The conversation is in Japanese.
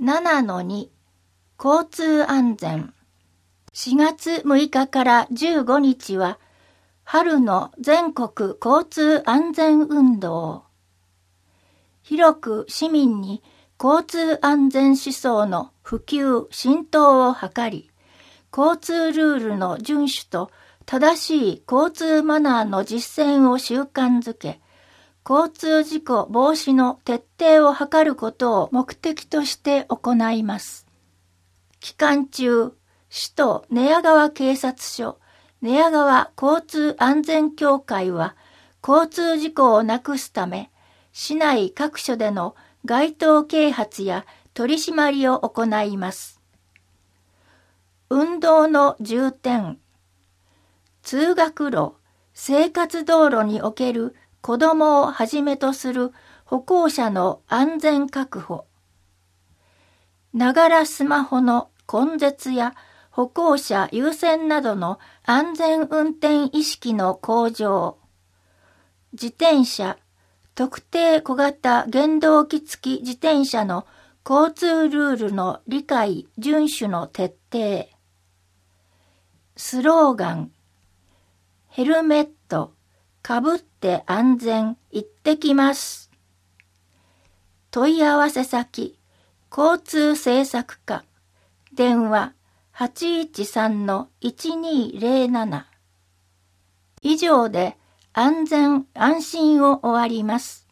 7-2 交通安全。4月6日から15日は春の全国交通安全運動。広く市民に交通安全思想の普及・浸透を図り、交通ルールの遵守と正しい交通マナーの実践を習慣づけ、交通事故防止の徹底を図ることを目的として行います。期間中、首都寝屋川警察署寝屋川交通安全協会は、交通事故をなくすため、市内各所での街頭啓発や取り締まりを行います。運動の重点。通学路、生活道路における子どもをはじめとする歩行者の安全確保。ながらスマホの根絶や歩行者優先などの安全運転意識の向上。自転車、特定小型原動機付き自転車の交通ルールの理解・遵守の徹底。スローガン。ヘルメット、かぶって安全、行ってきます。問い合わせ先、交通政策課、電話813-1207。以上で安全・安心を終わります。